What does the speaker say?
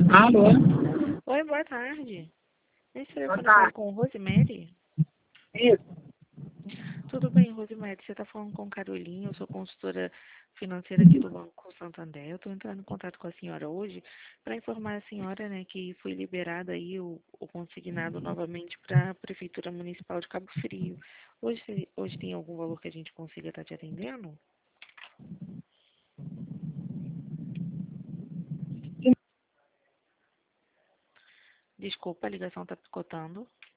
Alô? Oi, boa tarde. Nesse Boa telefone eu falo tarde. com Rosemary. Isso. Tudo bem, Rosemary? Você está falando com Caroline, eu sou consultora financeira aqui do Banco Santander. Eu estou entrando em contato com a senhora hoje para informar a senhora, né, que foi liberado aí o consignado novamente para a Prefeitura Municipal de Cabo Frio. Hoje tem algum valor que a gente consiga estar te atendendo? Desculpa, a ligação está picotando.